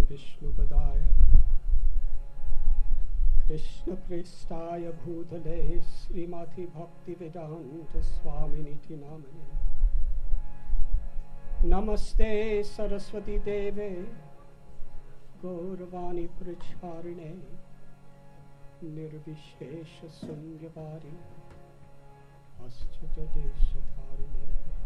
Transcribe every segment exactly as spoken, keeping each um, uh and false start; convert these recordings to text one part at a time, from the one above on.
विष्णुपदाय कृष्ण पृष्ठाय भूतले श्रीमती भक्ति वेदांत स्वामिनिति नामने नमस्ते सरस्वती देवे गौरवाणी प्रचारिणे निर्विशेष शून्यवारी अष्टदेशधारिणे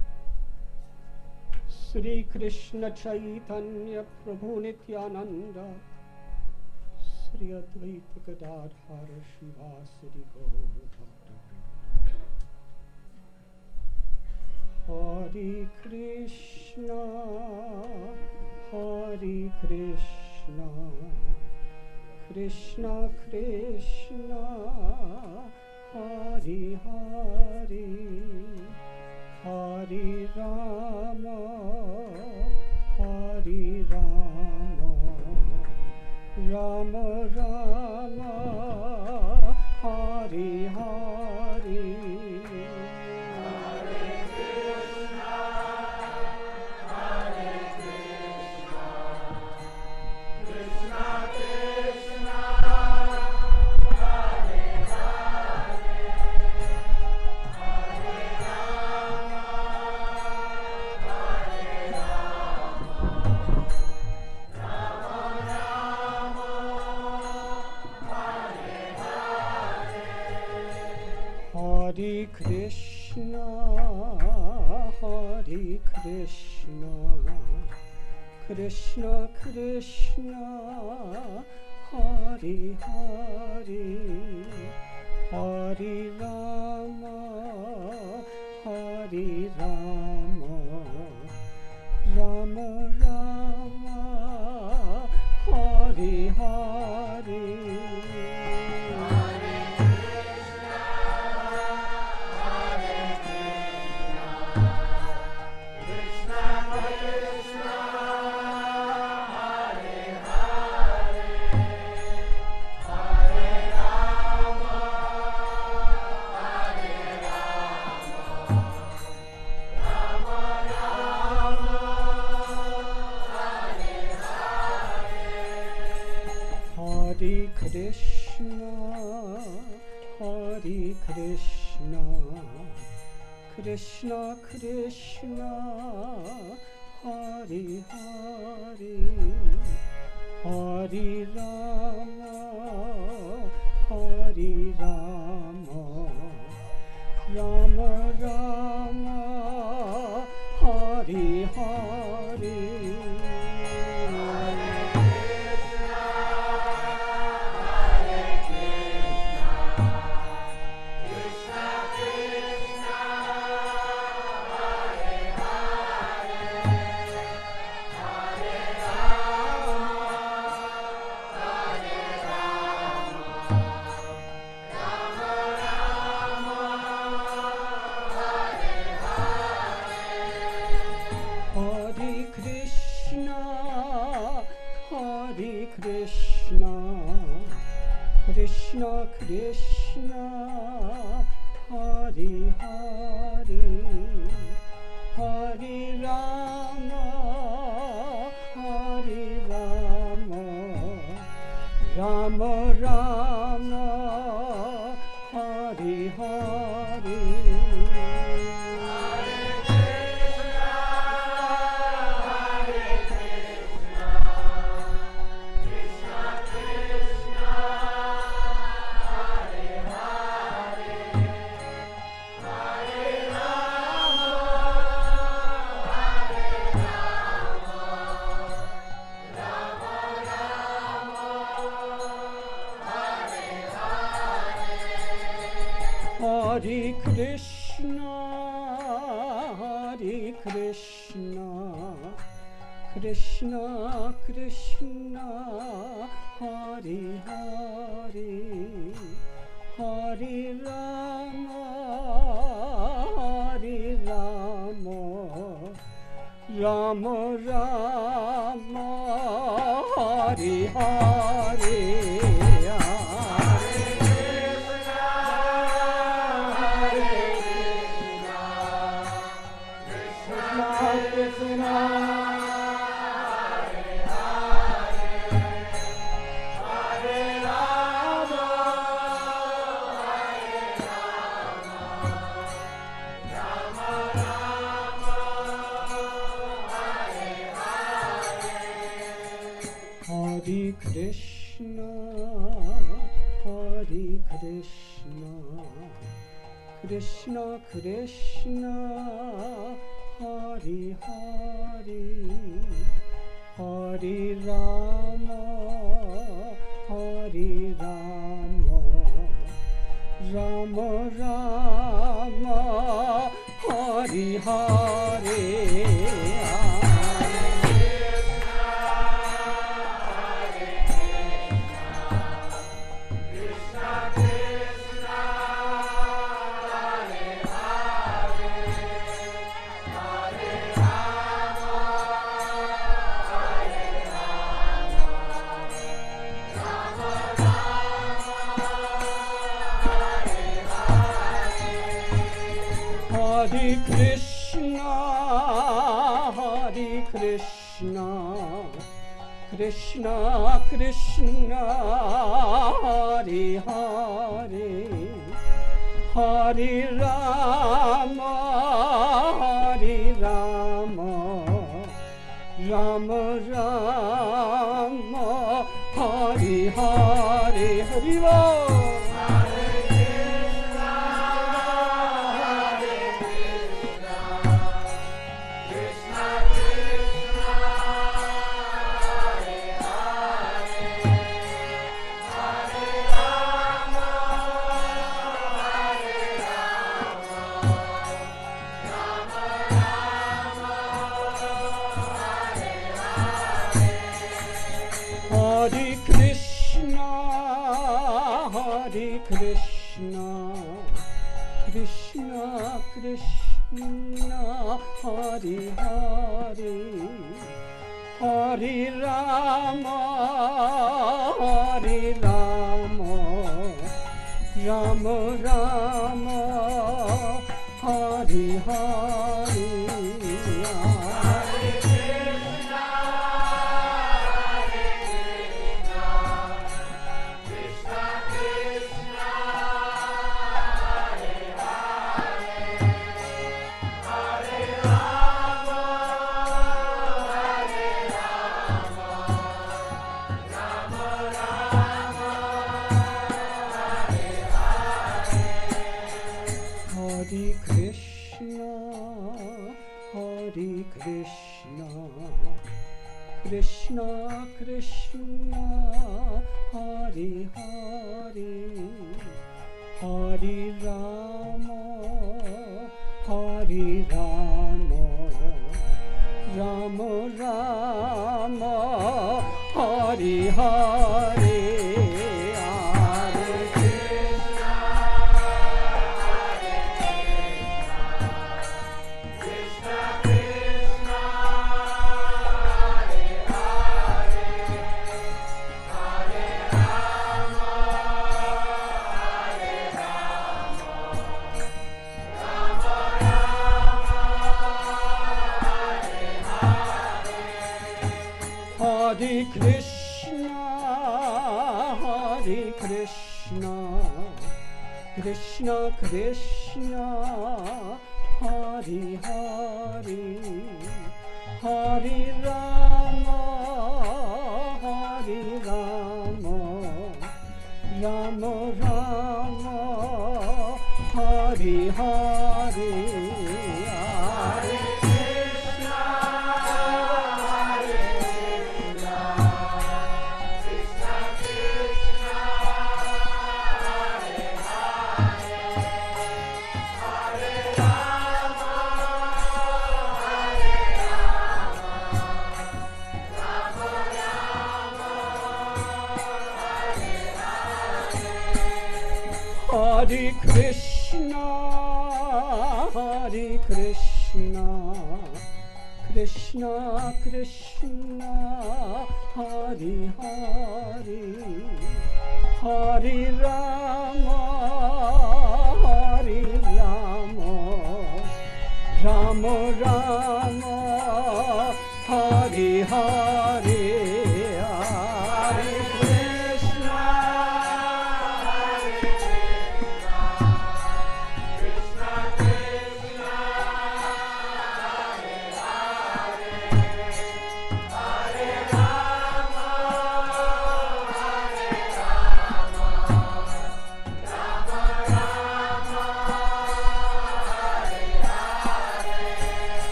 श्री कृष्ण चैतन्य प्रभु नित्यानंद श्री अद्वैत गदाधर शिवासरि गौर भक्तवृंद हरे कृष्णा हरे कृष्णा कृष्णा कृष्णा हरे हरे हरे राम हरे Ram Ram Ram Hare Hare Hare Krishna, Hare Krishna, Krishna Krishna, Hare Hare, Hare Rama, Hare Rama, Rama Rama, Hare Hare. Hare Krishna, Hare Krishna, Krishna Krishna, Hare Hare, Hare Rama, Hare Rama, Rama Rama, Hare Hare. Krishna Krishna, Hare Hare, Hare Rama, Hare Rama, Rama Rama, Hare Hare. Hare Krishna, Hare Krishna, Krishna Krishna, Hare Hare, Hare Rama, Hare Rama, Rama Rama, Hare Hare. Krishna, Krishna, Hare Hare. Krishna, Hare Krishna, Krishna Krishna, Hare Hare, Hare Rama, Hare Rama, Rama Rama, Hare Hare. Hare Krishna, Hare Krishna, Krishna Krishna, Hare Hare, Hare Rama, Hare Rama, Rama Rama, Hare Hare. Hare Rama. Hare Krishna, Hare Krishna, Krishna Krishna, Hare Hare, Hare Rama, Hare Rama, Rama Rama, Hare Hare. Hare Krishna, Hare Krishna, Krishna Krishna, Hare Hare, Hare Rama, Hare Rama, Rama Rama, Hare Hare. Hare Krishna, Hare Krishna, Krishna Krishna, Hare Hare, Hare Rama, Hare Rama, Rama Rama, Hare Hare. Hare Krishna, Hare Krishna, Krishna Krishna, Hare Hare, Hare Rama, Hare Rama, Rama Rama, Hare Hare.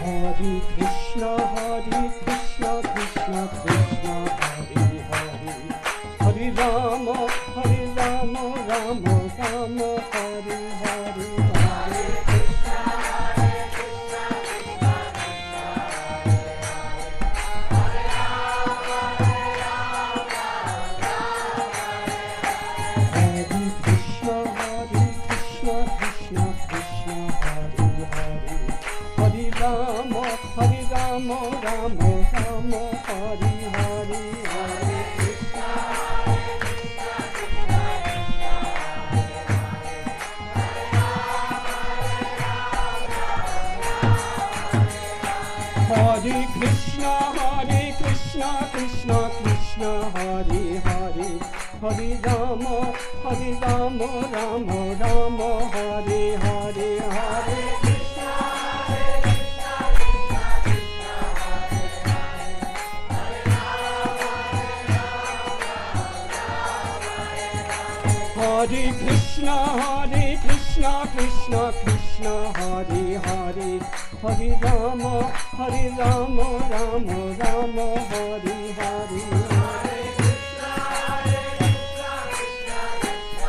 Hare Krishna, Hare Krishna, Krishna Krishna, Hare Hare, Hare Rama, Hare Rama, Rama Rama, Hare Hare, Hare Krishna, Hare Krishna, Krishna Krishna, Hare Hare, Hare Krishna, Hare Krishna, Krishna Krishna, Hare Hare, Hare Rama, Hare Rama, Rama Rama, Hare Hare, Hare Krishna, Hare Krishna, Krishna Krishna, Hare Krishna, Hare Krishna, Krishna Krishna, Hare Hare, Hare Rama, Hare Rama, Rama Rama, Hare Hare, Hare Krishna, Hare Krishna, Krishna Krishna, Hare Krishna, Hare Krishna, Krishna Krishna, Hare Hare, Hare Rama, Hare Rama, Rama Rama, Hare Hare, Hare Krishna, Hare Krishna, Krishna Krishna,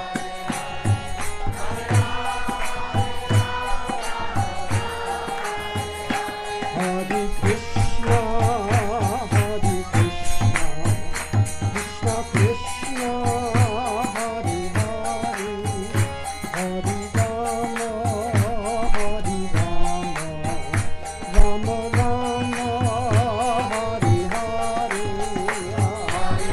Hare Krishna, Hare Krishna, Krishna Krishna, Hare Hare, Hare Rama, Hare Rama, Rama Rama, Hare Hare, Hare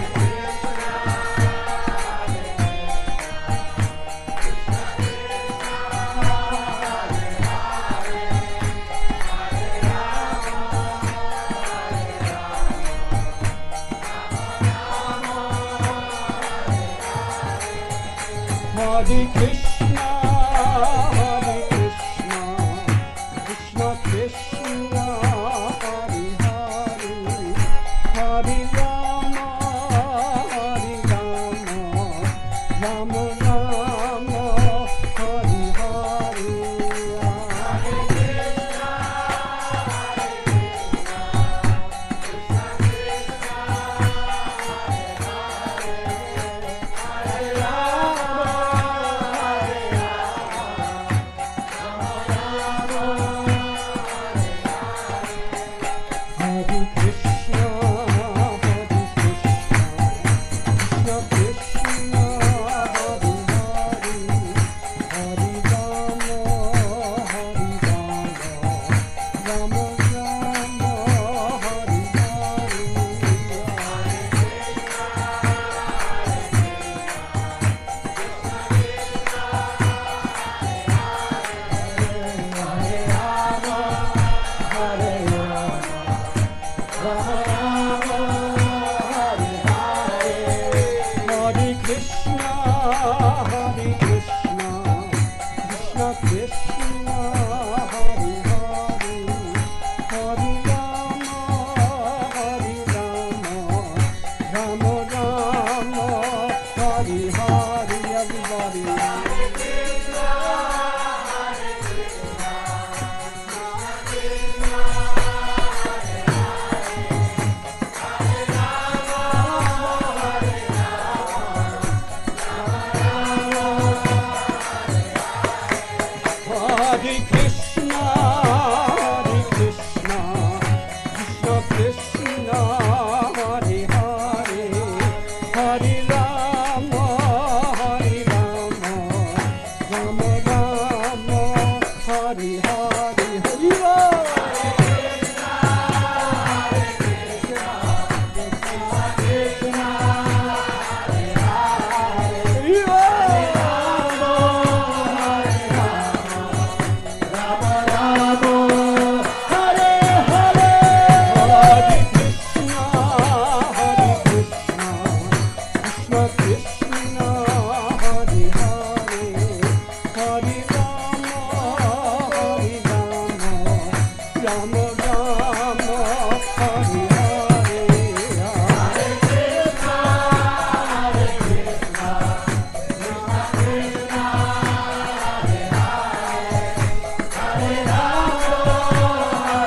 Hare Krishna, Hare Krishna, Krishna Krishna, Hare Hare, Hare Rama, Hare Rama, Rama Rama, Hare Hare, Hare Krishna, Hare Krishna, Krishna Krishna, Hare Rama, Hare Krishna, Hare Krishna, Krishna Krishna, Hare Hare, Hare Rama, Hare Rama, Rama Rama, Hare Hare, Hare Krishna, Hare Rama, Hare Rama, Hare Krishna, Hare Krishna, Krishna Krishna, Hare Hare, Hare Rama, Hare Rama, Rama Rama, Hare Hare, everybody. Hare Krishna, Hare Krishna, Krishna Hare Krishna, Hare Krishna, Krishna Krishna, Hare Hare, Hare Rama, Hare Rama, Rama Rama, Hare Hare, Hare Rama. Hare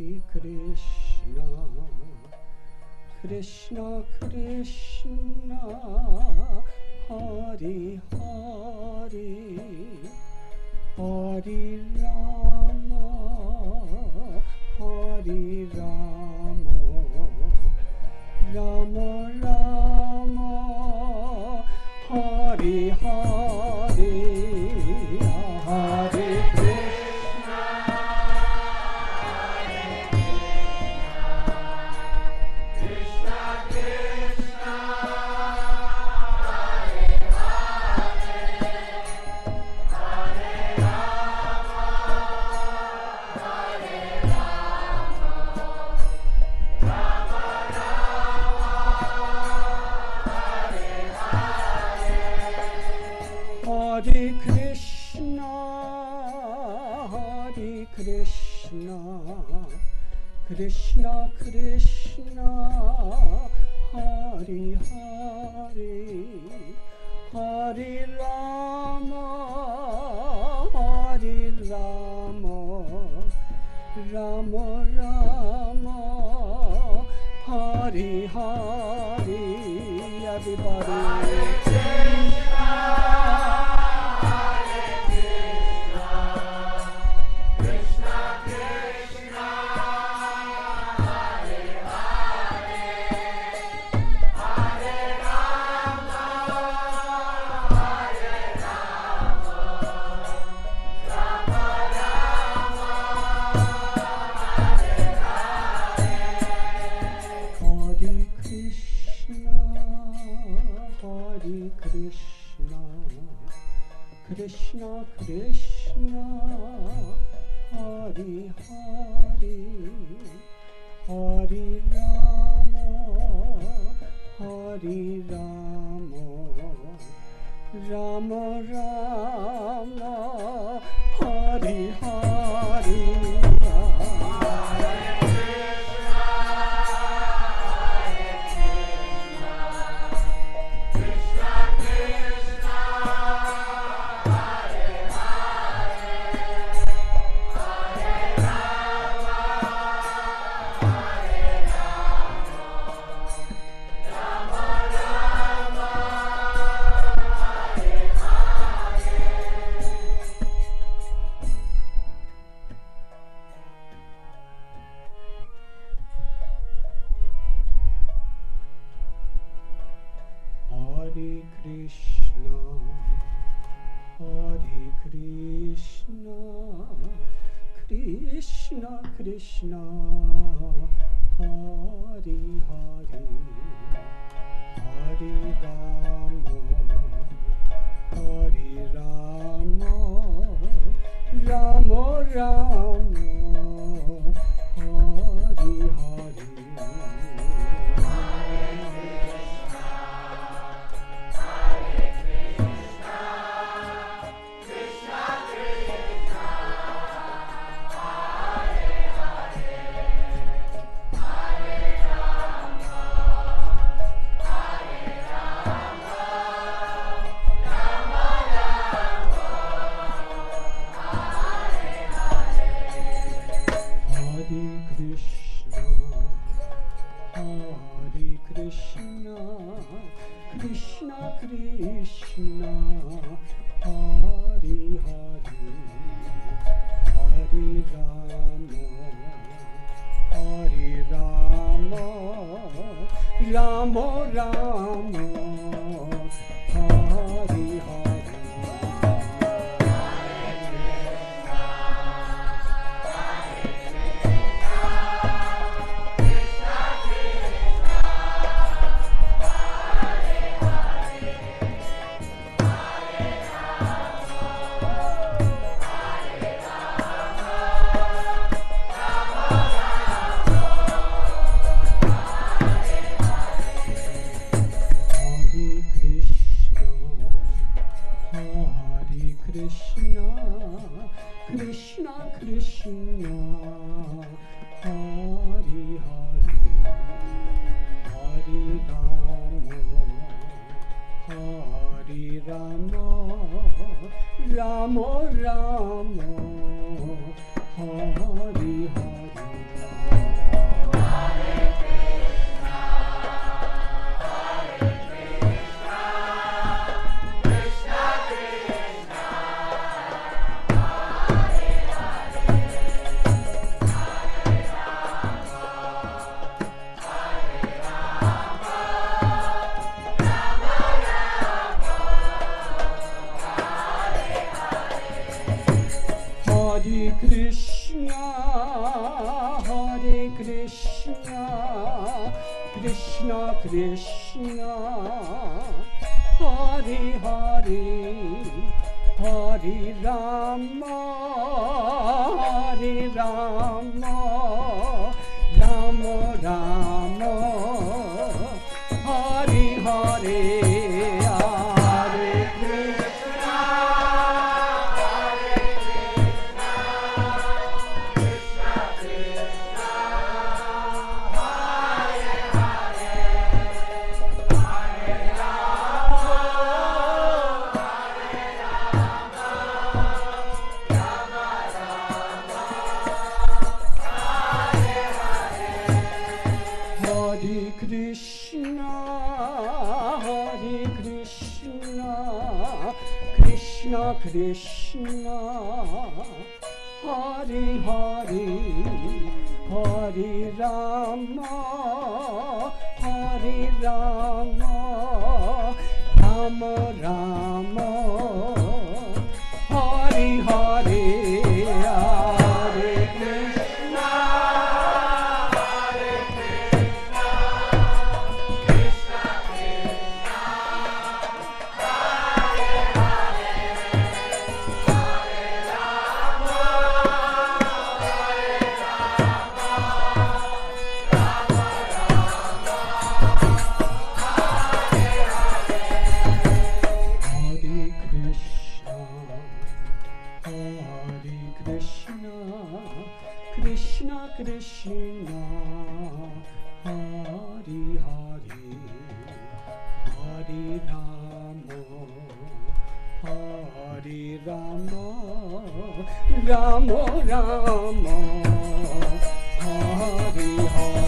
Krishna, Krishna Krishna, Hare Hare, Hare Rama, Hare Rama, Rama Rama, Hare Hare, Hare Krishna, Krishna Krishna, Hare Hare, Hare Rama, Hare Rama, Rama Rama, Hare Hare, Hare Krishna, Hare Krishna, Krishna Krishna, Hare Hare, Hare Rama, Hare Rama, Rama Rama, Hare Hare, everybody. Krishna Krishna, Hare Hare, Hare Rama, Hare Rama, Rama Rama, Hare Hare. Hare Krishna, Hare Krishna, Krishna Krishna, Hare Hare, Hare Rama, Hare Rama, Rama Rama, Hare Hare. Krishna Krishna, Hare Hare, Hare Rama, Hare Rama, Rama Rama, Hare Hare. Krishna, Krishna Krishna, Hare Hare, Hare Rama, Hare Rama, Rama Rama, Hare Hare. Krishna, Krishna Krishna, Hari Hari, Hari Rama, Hari Rama, Rama Rama, Hari Hari, Hare Krishna, Hare Krishna, Krishna Krishna, Hare Hare, Hare Rama, Hare Rama, Rama Rama, Hare Hare, Hare Krishna, Hare Krishna, Krishna Krishna, Hare Hare, Hare Rama, Hare Rama, Rama Rama, Hare Hare, Hare Krishna, Hare Krishna, Krishna Krishna, Hare Hare, Hare Rama, Hare Rama, Rama Rama, Hare Hare, Hare Krishna, Hare Krishna, Krishna Krishna, Hare Hare, Hare Rama, Hare Rama, Rama Rama, Hare Hare,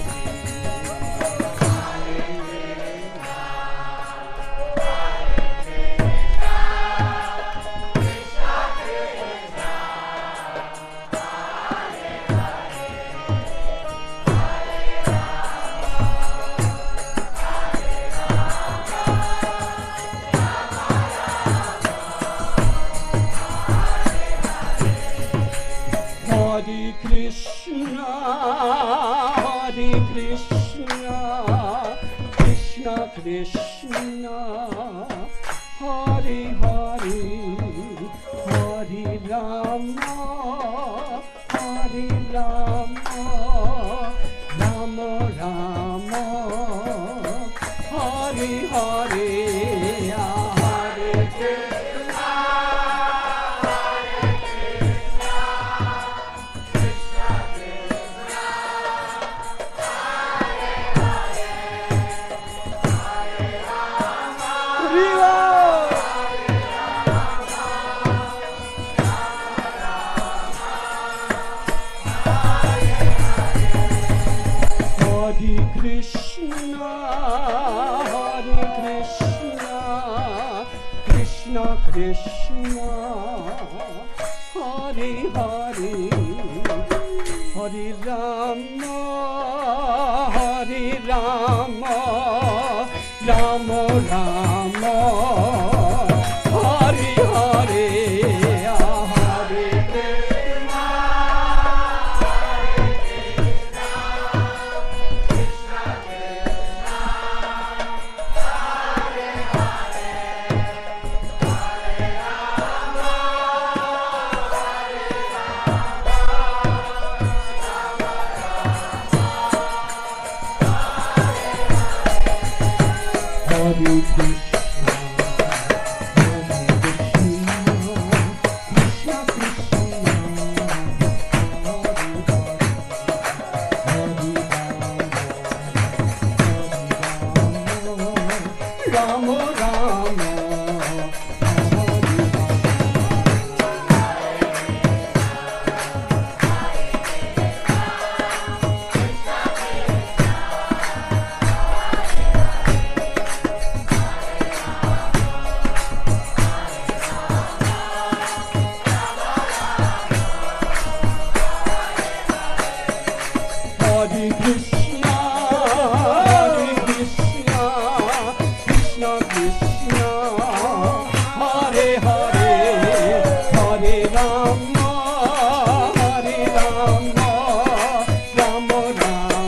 Hare Krishna, Hare Krishna, Krishna Krishna, Hare Hare, Hare Rama, Hare Rama, Rama Rama, Hare Hare, Hare Krishna, Hare Krishna, Krishna Krishna, Hare Hare, Hare Rama, Hare Hare Krishna, Hare Krishna, Krishna Krishna, Hare Hare, Hare Rama, Hare Rama, Rama Rama, Hare Hare, Hare Krishna, Hare Krishna, Krishna Krishna, Hare Hare, Hare Rama, Hare Rama, Rama Rama, Hare Krishna, Rama Rama, Hare Krishna, Hare Krishna, Krishna Krishna, Hare Hare, Hare Rama, Hare Rama, Rama Rama,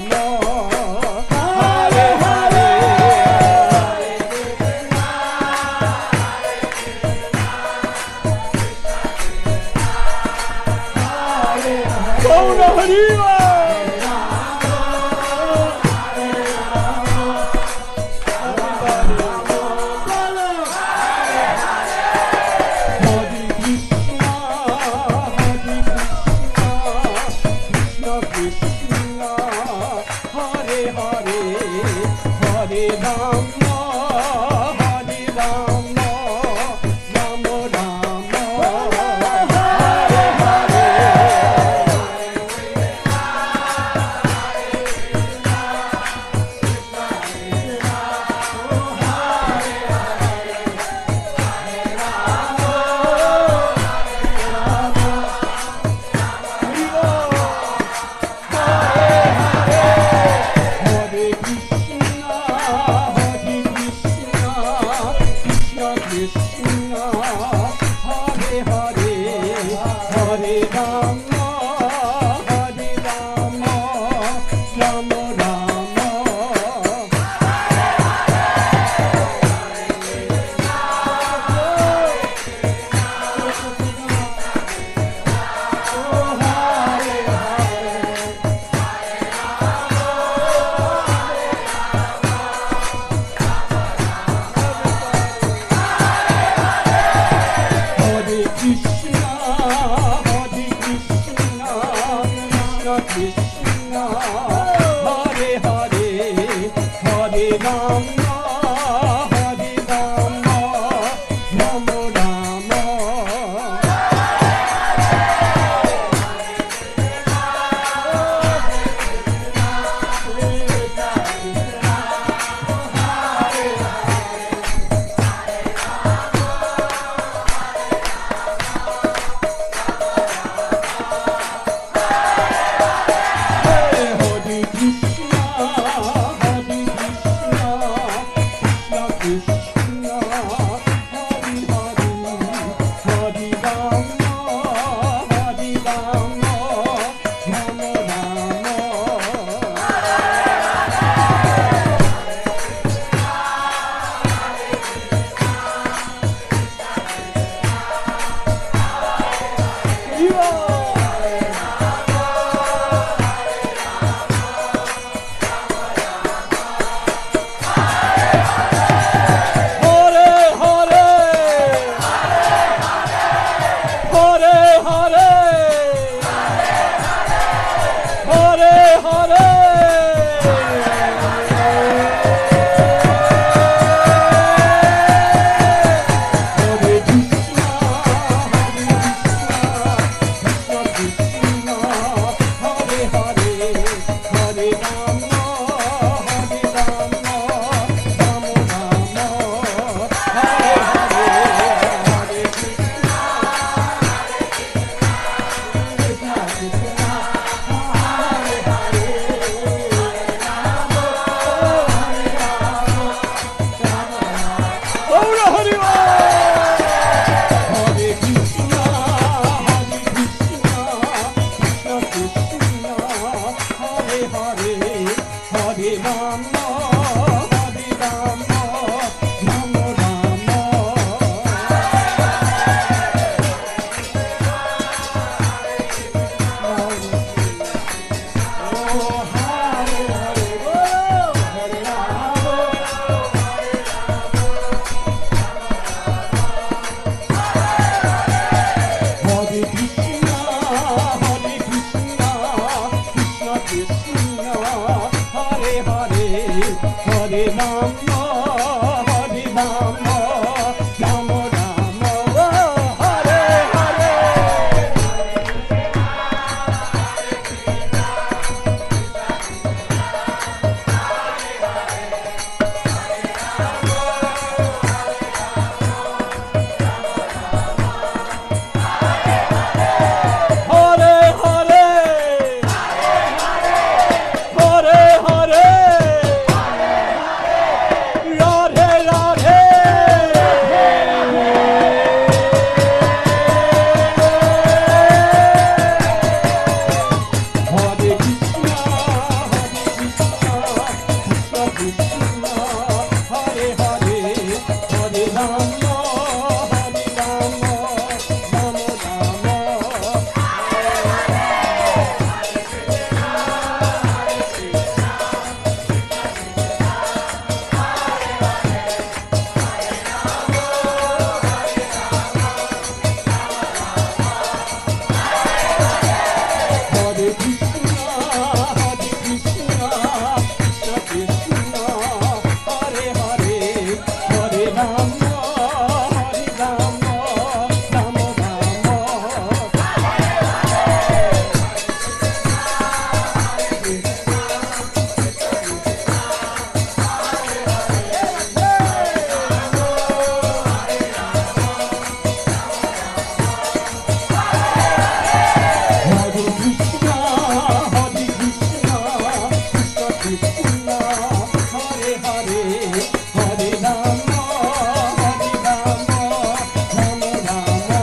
Krishna, Hare Hare, Hare Rama, Hare Rama, Rama Rama,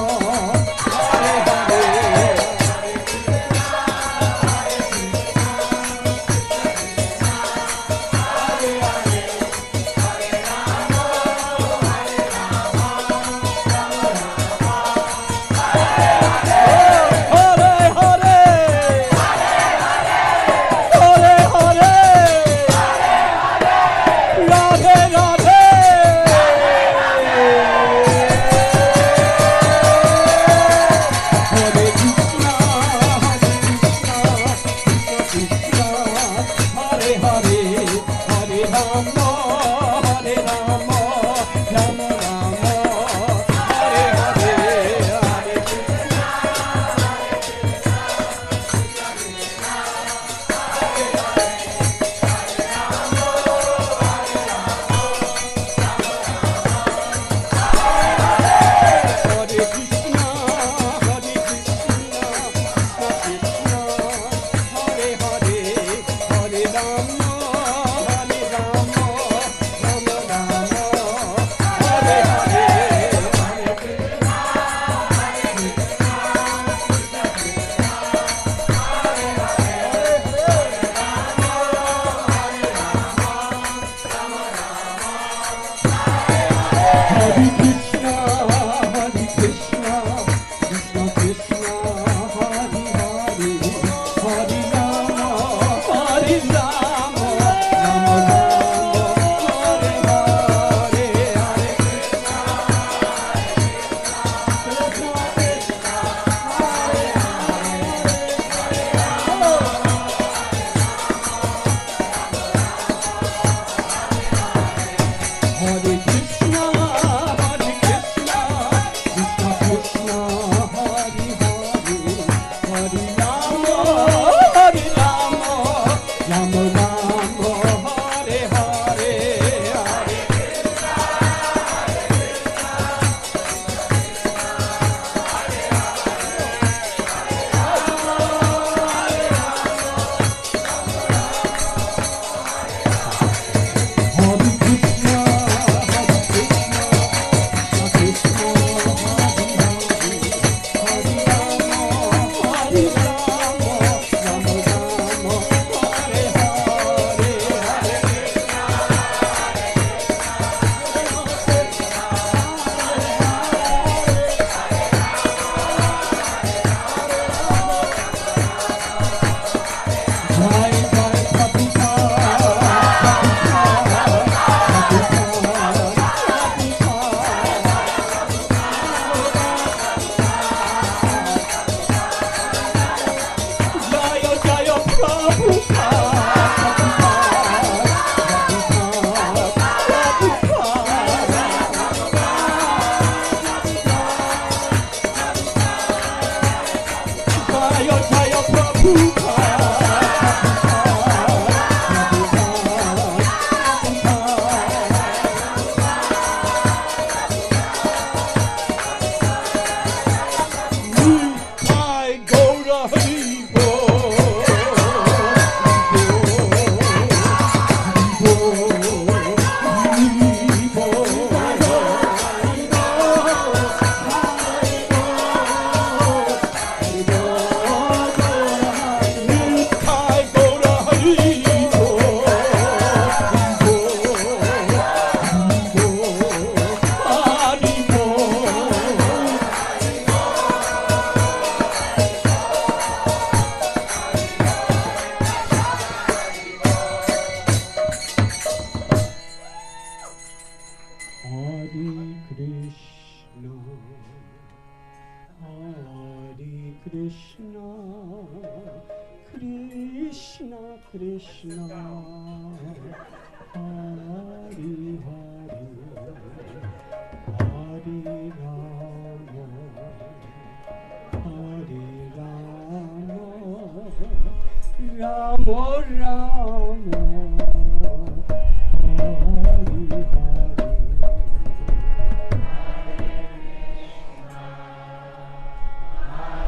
Hare Hare.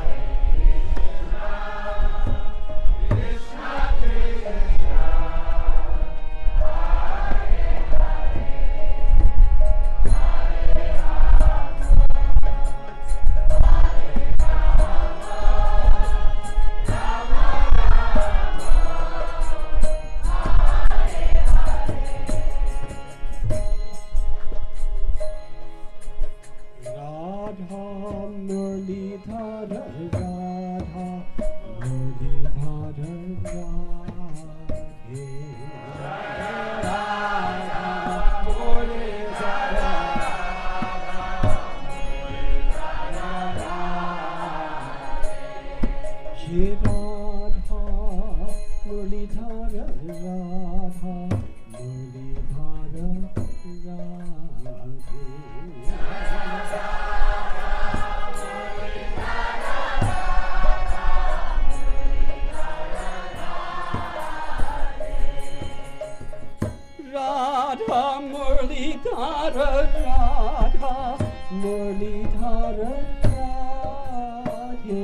Krishna Radha Muralidhar Radhe Radha Muralidhar Radha Muralidhar Radhe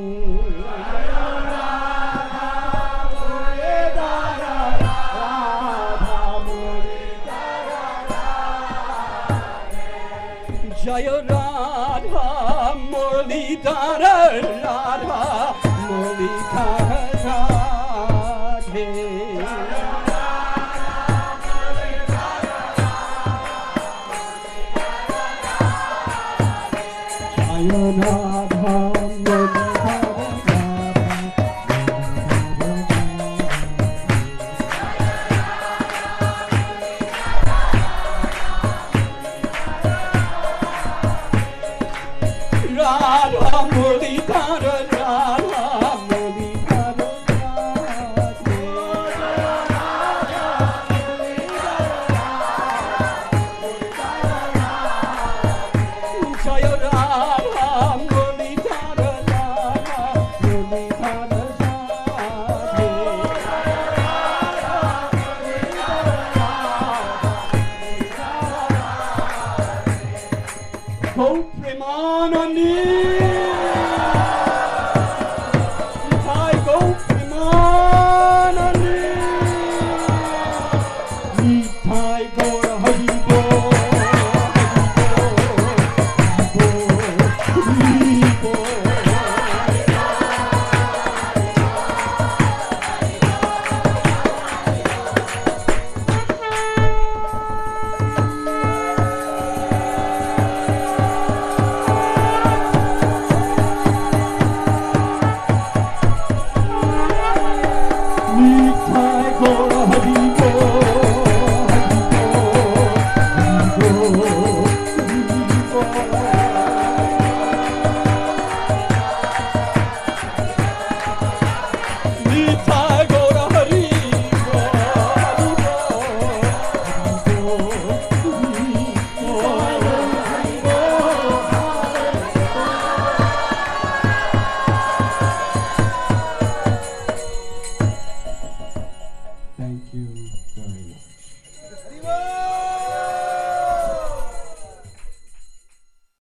जय राधा मुरलीधर राधा मुरलीधर राधे जय राधा